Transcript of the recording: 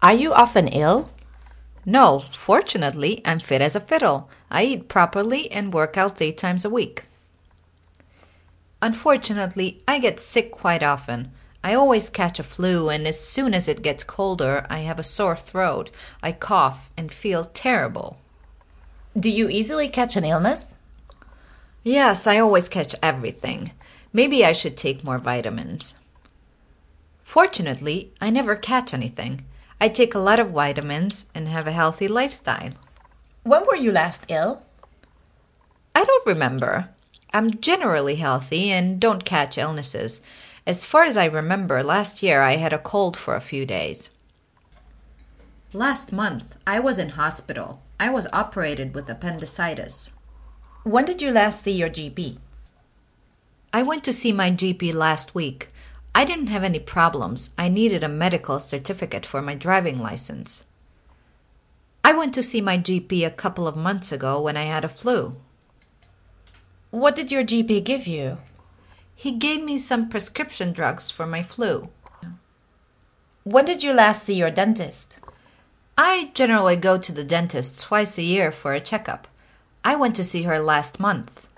Are you often ill? No, fortunately, I'm fit as a fiddle. I eat properly and work out 3 times a week. Unfortunately, I get sick quite often. I always catch a flu, and as soon as it gets colder, I have a sore throat. I cough and feel terrible. Do you easily catch an illness? Yes, I always catch everything. Maybe I should take more vitamins. Fortunately, I never catch anything. I take a lot of vitamins and have a healthy lifestyle. When were you last ill? I don't remember. I'm generally healthy and don't catch illnesses. As far as I remember, last year I had a cold for a few days. Last month, I was in hospital. I was operated with appendicitis. When did you last see your GP? I went to see my GP last week. I didn't have any problems. I needed a medical certificate for my driving license. I went to see my GP a couple of months ago when I had a flu. What did your GP give you? He gave me some prescription drugs for my flu. When did you last see your dentist? I generally go to the dentist twice a year for a checkup. I went to see her last month.